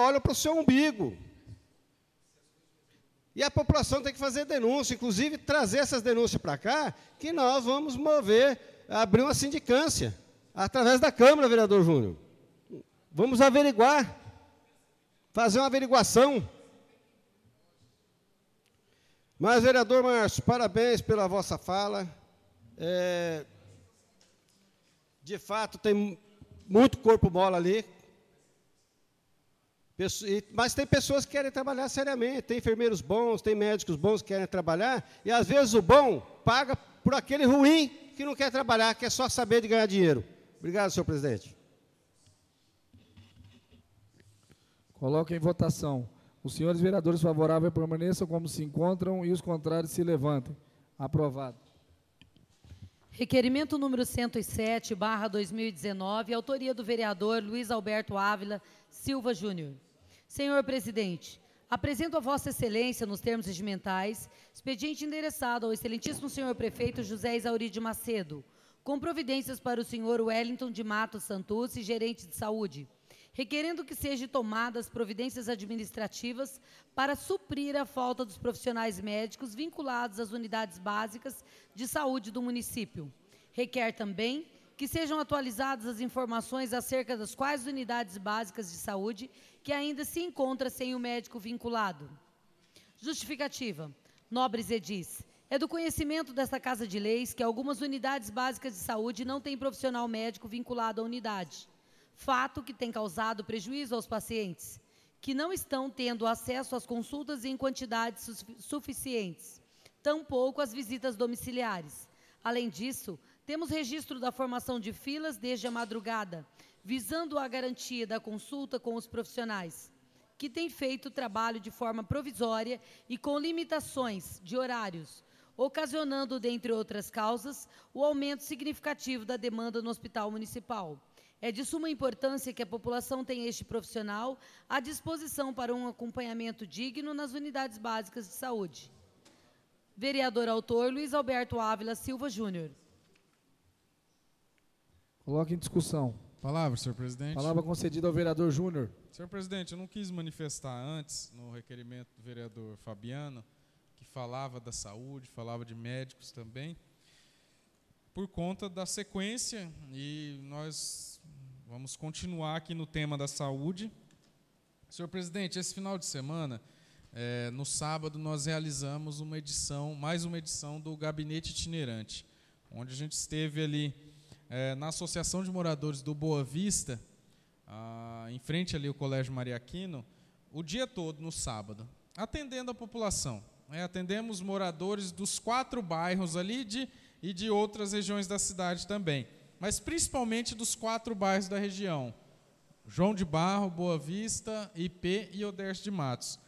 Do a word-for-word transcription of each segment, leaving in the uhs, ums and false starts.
olham para o seu umbigo. E a população tem que fazer denúncia, inclusive trazer essas denúncias para cá, que nós vamos mover, abrir uma sindicância, através da Câmara, vereador Júnior. Vamos averiguar, fazer uma averiguação. Mas, vereador Márcio, parabéns pela vossa fala. É, de fato, tem muito corpo mola ali. Mas tem pessoas que querem trabalhar seriamente, tem enfermeiros bons, tem médicos bons que querem trabalhar, e às vezes o bom paga por aquele ruim que não quer trabalhar, quer só saber de ganhar dinheiro. Obrigado, senhor presidente. Coloco em votação. Os senhores vereadores favoráveis permaneçam como se encontram e os contrários se levantem. Aprovado. Requerimento número cento e sete, barra dois mil e dezenove, autoria do vereador Luiz Alberto Ávila Silva Júnior. Senhor presidente, apresento a Vossa Excelência, nos termos regimentais, expediente endereçado ao excelentíssimo senhor prefeito José Isauri de Macedo, com providências para o senhor Wellington de Matos Santucci, gerente de saúde, requerendo que sejam tomadas providências administrativas para suprir a falta dos profissionais médicos vinculados às unidades básicas de saúde do município. Requer também que sejam atualizadas as informações acerca das quais unidades básicas de saúde que ainda se encontram sem o médico vinculado. Justificativa. Nobres edis. É do conhecimento desta Casa de Leis que algumas unidades básicas de saúde não têm profissional médico vinculado à unidade. Fato que tem causado prejuízo aos pacientes, que não estão tendo acesso às consultas em quantidades su suficientes, tampouco às visitas domiciliares. Além disso, temos registro da formação de filas desde a madrugada, visando a garantia da consulta com os profissionais, que têm feito o trabalho de forma provisória e com limitações de horários, ocasionando, dentre outras causas, o aumento significativo da demanda no hospital municipal. É de suma importância que a população tenha este profissional à disposição para um acompanhamento digno nas unidades básicas de saúde. Vereador autor Luiz Alberto Ávila Silva Júnior. Coloque em discussão. Palavra, senhor presidente. Palavra concedida ao vereador Júnior. Senhor presidente, eu não quis manifestar antes, no requerimento do vereador Fabiano, que falava da saúde, falava de médicos também, por conta da sequência, e nós vamos continuar aqui no tema da saúde. Senhor presidente, esse final de semana, é, no sábado, nós realizamos uma edição, mais uma edição do Gabinete Itinerante, onde a gente esteve ali é, na Associação de Moradores do Boa Vista, ah, em frente ali ao Colégio Maria Aquino, o dia todo, no sábado, atendendo a população. É, atendemos moradores dos quatro bairros ali de, e de outras regiões da cidade também, mas principalmente dos quatro bairros da região, João de Barro, Boa Vista, I P e Odércio de Matos.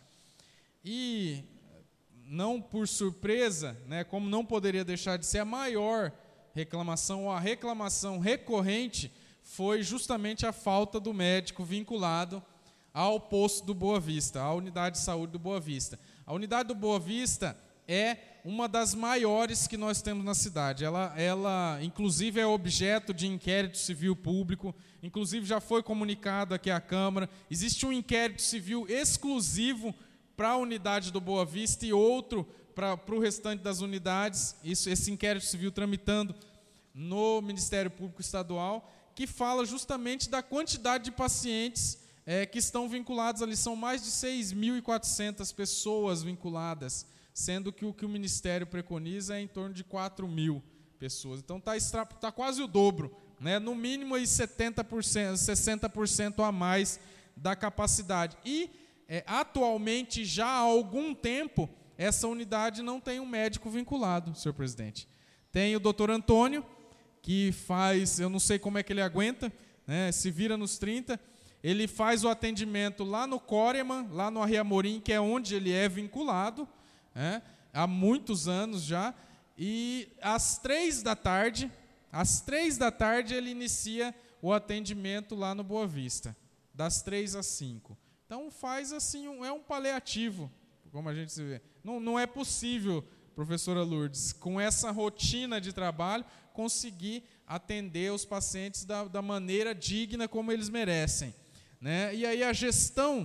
E, não por surpresa, né, como não poderia deixar de ser, a maior reclamação, ou a reclamação recorrente, foi justamente a falta do médico vinculado ao posto do Boa Vista, à unidade de saúde do Boa Vista. A unidade do Boa Vista é uma das maiores que nós temos na cidade. Ela, ela, inclusive, é objeto de inquérito civil público, inclusive já foi comunicado aqui à Câmara. Existe um inquérito civil exclusivo para a unidade do Boa Vista e outro para, para o restante das unidades, isso, esse inquérito civil tramitando no Ministério Público Estadual, que fala justamente da quantidade de pacientes é, que estão vinculados ali. São mais de seis mil e quatrocentas pessoas vinculadas, sendo que o que o Ministério preconiza é em torno de quatro mil pessoas. Então está tá quase o dobro, né? No mínimo aí setenta por cento, sessenta por cento a mais da capacidade. E, é, atualmente, já há algum tempo, essa unidade não tem um médico vinculado, senhor presidente. Tem o doutor Antônio, que faz, eu não sei como é que ele aguenta, né, se vira nos trinta, ele faz o atendimento lá no Córema, lá no Arriamorim, que é onde ele é vinculado, né, há muitos anos já, e às três da tarde, às três da tarde ele inicia o atendimento lá no Boa Vista, das três às cinco. Então faz assim, um, é um paliativo, como a gente se vê. Não, não é possível, professora Lourdes, com essa rotina de trabalho, conseguir atender os pacientes da, da maneira digna como eles merecem, né? E aí a gestão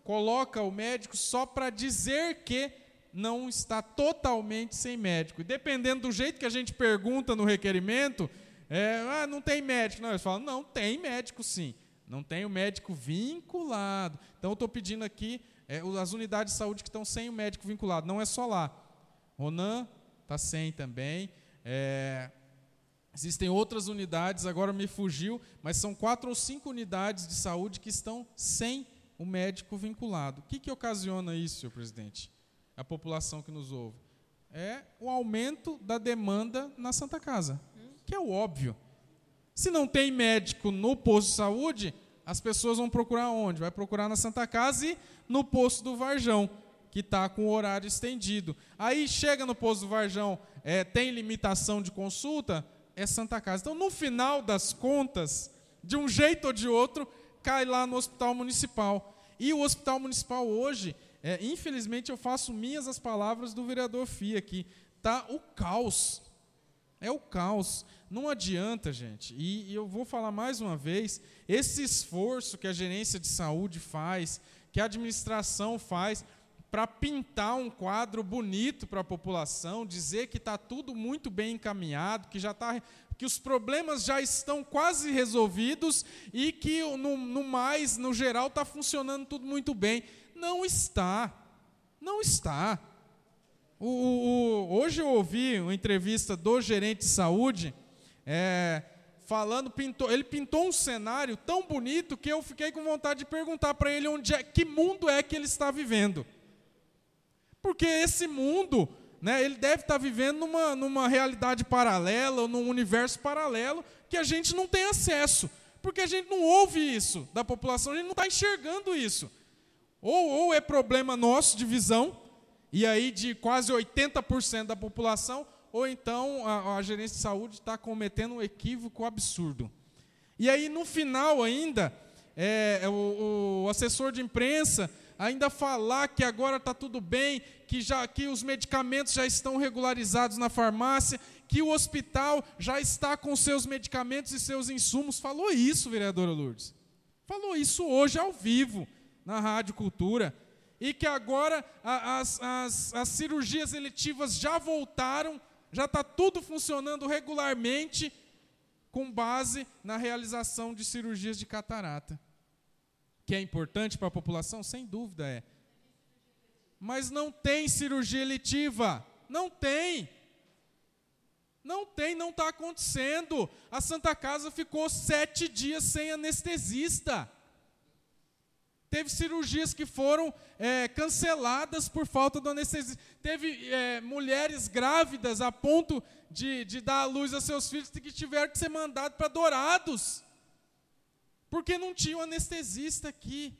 coloca o médico só para dizer que não está totalmente sem médico. E dependendo do jeito que a gente pergunta no requerimento, é, ah, não tem médico. Não, eles falam, não, tem médico sim. Não tem o médico vinculado. Então, eu estou pedindo aqui é, as unidades de saúde que estão sem o médico vinculado. Não é só lá. Ronan está sem também. É, existem outras unidades, agora me fugiu, mas são quatro ou cinco unidades de saúde que estão sem o médico vinculado. O que, que ocasiona isso, senhor presidente? A população que nos ouve. É o aumento da demanda na Santa Casa, que é o óbvio. Se não tem médico no posto de saúde, as pessoas vão procurar onde? Vai procurar na Santa Casa e no posto do Varjão, que está com o horário estendido. Aí chega no posto do Varjão, é, tem limitação de consulta, é Santa Casa. Então, no final das contas, de um jeito ou de outro, cai lá no Hospital Municipal. E o Hospital Municipal hoje, é, infelizmente, eu faço minhas as palavras do vereador Fia aqui, está o caos. É o caos. Não adianta, gente. E, e eu vou falar mais uma vez, esse esforço que a gerência de saúde faz, que a administração faz, para pintar um quadro bonito para a população, dizer que está tudo muito bem encaminhado, que, já tá, que os problemas já estão quase resolvidos e que, no, no mais, no geral, está funcionando tudo muito bem. Não está. Não está. O, o, hoje eu ouvi uma entrevista do gerente de saúde, é, falando, pintou, ele pintou um cenário tão bonito que eu fiquei com vontade de perguntar para ele onde é, que mundo é que ele está vivendo. Porque esse mundo, né, ele deve estar vivendo numa, numa realidade paralela, ou num universo paralelo, que a gente não tem acesso. Porque a gente não ouve isso da população, a gente não está enxergando isso. Ou, ou é problema nosso de visão, e aí de quase oitenta por cento da população, ou então a, a gerência de saúde está cometendo um equívoco absurdo. E aí, no final ainda, é, o, o assessor de imprensa ainda falar que agora está tudo bem, que, já, que os medicamentos já estão regularizados na farmácia, que o hospital já está com seus medicamentos e seus insumos. Falou isso, vereadora Lourdes. Falou isso hoje ao vivo, na Rádio Cultura. E que agora a, as, as, as cirurgias eletivas já voltaram, já está tudo funcionando regularmente, com base na realização de cirurgias de catarata. Que é importante para a população? Sem dúvida é. Mas não tem cirurgia eletiva. Não tem. Não tem, não está acontecendo. A Santa Casa ficou sete dias sem anestesista. Teve cirurgias que foram é, canceladas por falta do anestesista. Teve é, mulheres grávidas a ponto de, de dar à luz a seus filhos que tiveram que ser mandados para Dourados. Porque não tinha um anestesista aqui.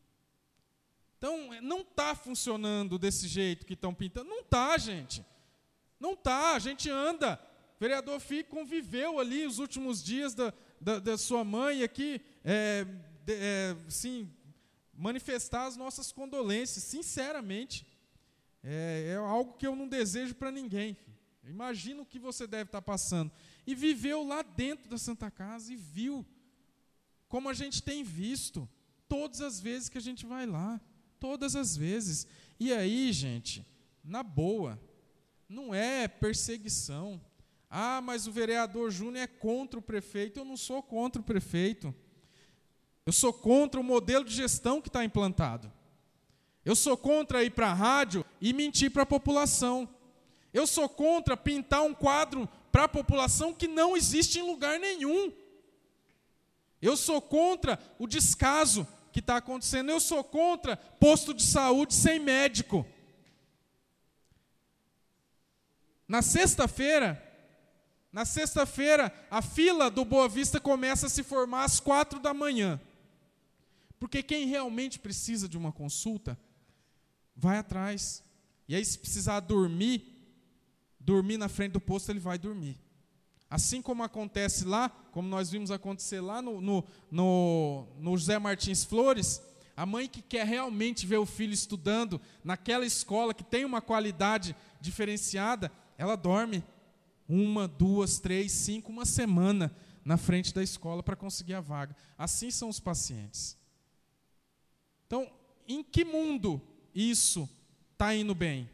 Então, não está funcionando desse jeito que estão pintando. Não está, gente. Não está. A gente anda. O vereador Fico conviveu ali os últimos dias da, da, da sua mãe aqui, é, de, é, sim, manifestar as nossas condolências, sinceramente. É, é algo que eu não desejo para ninguém. Imagina o que você deve estar passando. E viveu lá dentro da Santa Casa e viu. Como a gente tem visto, todas as vezes que a gente vai lá, todas as vezes. E aí, gente, na boa, não é perseguição. Ah, mas o vereador Júnior é contra o prefeito. Eu não sou contra o prefeito. Eu sou contra o modelo de gestão que está implantado. Eu sou contra ir para a rádio e mentir para a população. Eu sou contra pintar um quadro para a população que não existe em lugar nenhum. Eu sou contra o descaso que está acontecendo. Eu sou contra posto de saúde sem médico. Na sexta-feira, na sexta-feira, a fila do Boa Vista começa a se formar às quatro da manhã. Porque quem realmente precisa de uma consulta, vai atrás. E aí, se precisar dormir, dormir na frente do posto, ele vai dormir. Assim como acontece lá, como nós vimos acontecer lá no, no, no, no José Martins Flores, a mãe que quer realmente ver o filho estudando naquela escola que tem uma qualidade diferenciada, ela dorme uma, duas, três, cinco, uma semana na frente da escola para conseguir a vaga. Assim são os pacientes. Então, em que mundo isso está indo bem?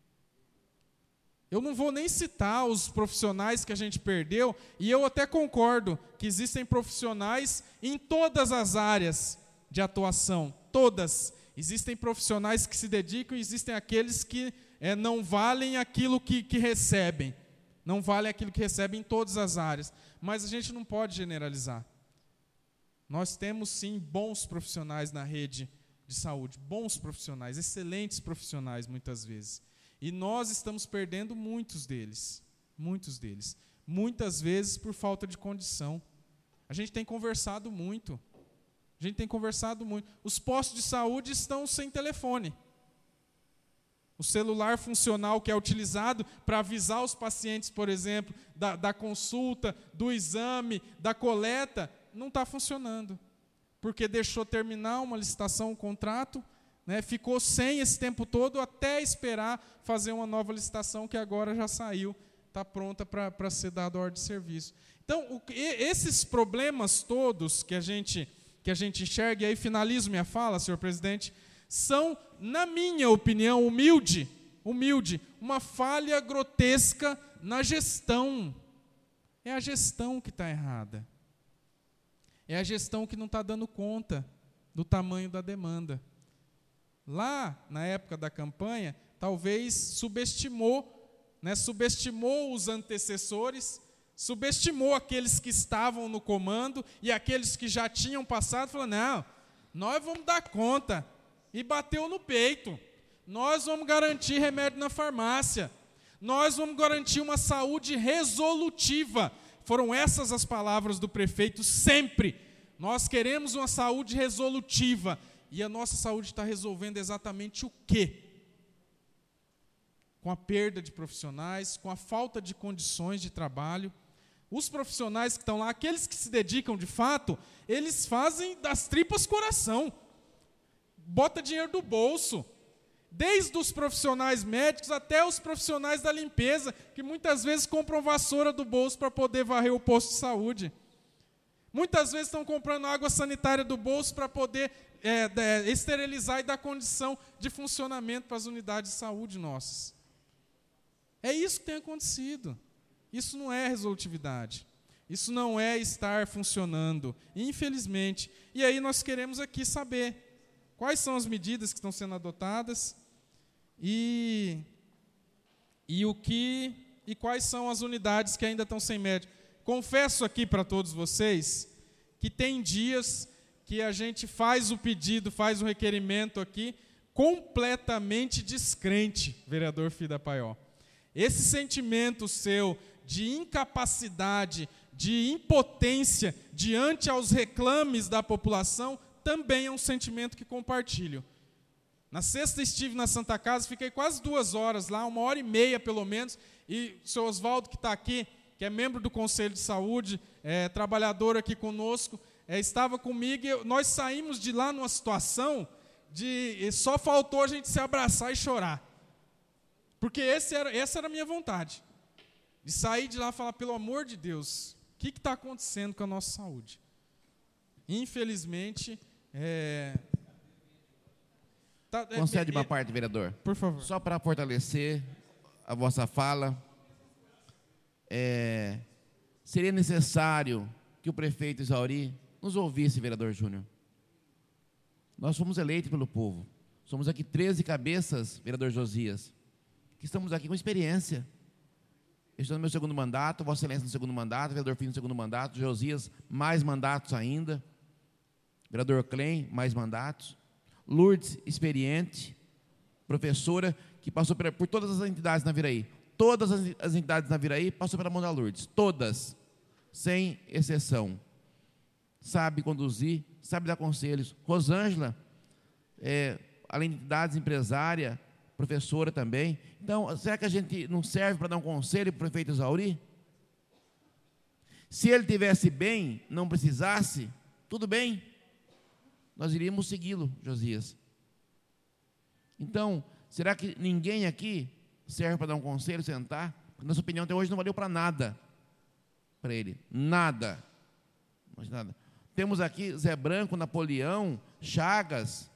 Eu não vou nem citar os profissionais que a gente perdeu, e eu até concordo que existem profissionais em todas as áreas de atuação, todas. Existem profissionais que se dedicam e existem aqueles que é, não valem aquilo que, que recebem. Não valem aquilo que recebem em todas as áreas. Mas a gente não pode generalizar. Nós temos, sim, bons profissionais na rede de saúde, bons profissionais, excelentes profissionais, muitas vezes. E nós estamos perdendo muitos deles, muitos deles. Muitas vezes por falta de condição. A gente tem conversado muito. A gente tem conversado muito. Os postos de saúde estão sem telefone. O celular funcional que é utilizado para avisar os pacientes, por exemplo, da, da consulta, do exame, da coleta, não está funcionando. Porque deixou terminar uma licitação, um contrato, né, ficou sem esse tempo todo até esperar fazer uma nova licitação que agora já saiu, está pronta para ser dada a ordem de serviço. Então, o, esses problemas todos que a gente, que a gente enxerga, e aí finalizo minha fala, senhor presidente, são, na minha opinião, humilde, humilde, uma falha grotesca na gestão. É a gestão que está errada. É a gestão que não está dando conta do tamanho da demanda. Lá, na época da campanha, talvez subestimou, né, subestimou os antecessores, subestimou aqueles que estavam no comando e aqueles que já tinham passado, falou, não, nós vamos dar conta. E bateu no peito. Nós vamos garantir remédio na farmácia. Nós vamos garantir uma saúde resolutiva. Foram essas as palavras do prefeito sempre. Nós queremos uma saúde resolutiva. E a nossa saúde está resolvendo exatamente o quê? Com a perda de profissionais, com a falta de condições de trabalho. Os profissionais que estão lá, aqueles que se dedicam de fato, eles fazem das tripas coração. Bota dinheiro do bolso. Desde os profissionais médicos até os profissionais da limpeza, que muitas vezes compram vassoura do bolso para poder varrer o posto de saúde. Muitas vezes estão comprando água sanitária do bolso para poder é, é, esterilizar e dar condição de funcionamento para as unidades de saúde nossas. É isso que tem acontecido. Isso não é resolutividade. Isso não é estar funcionando, infelizmente. E aí nós queremos aqui saber quais são as medidas que estão sendo adotadas e, e, o que, e quais são as unidades que ainda estão sem médico. Confesso aqui para todos vocês que tem dias que a gente faz o pedido, faz o requerimento aqui, completamente descrente, vereador Fida Paió. Esse sentimento seu de incapacidade, de impotência diante aos reclames da população, também é um sentimento que compartilho. Na sexta estive na Santa Casa, fiquei quase duas horas lá, uma hora e meia pelo menos, e o senhor Oswaldo, que está aqui, que é membro do Conselho de Saúde, é, trabalhador aqui conosco, é, estava comigo, e nós saímos de lá numa situação de só faltou a gente se abraçar e chorar. Porque esse era, essa era a minha vontade. De sair de lá e falar, pelo amor de Deus, o que está acontecendo com a nossa saúde? Infelizmente, é... Tá, Concede é, uma é, parte, vereador. Por favor. Só para fortalecer a vossa fala, é, seria necessário que o prefeito Exauri nos ouvisse, vereador Júnior. Nós fomos eleitos pelo povo. Somos aqui treze cabeças, vereador Josias, que estamos aqui com experiência. Eu estou no meu segundo mandato, Vossa Excelência no segundo mandato, vereador Filho no segundo mandato, Josias, mais mandatos ainda, vereador Klein, mais mandatos, Lourdes, experiente, professora, que passou por, por todas as entidades na Viraí. Todas as, as entidades na Viraí passou pela mão da Lourdes, todas, sem exceção. Sabe conduzir, sabe dar conselhos. Rosângela, é, além de entidades, empresária, professora também. Então, será que a gente não serve para dar um conselho para o prefeito Exauri? Se ele estivesse bem, não precisasse, tudo bem, nós iríamos segui-lo, Josias. Então, será que ninguém aqui serve para dar um conselho, sentar? Porque nossa opinião até hoje não valeu para nada, para ele, nada. Mas nada. Temos aqui Zé Branco, Napoleão, Chagas,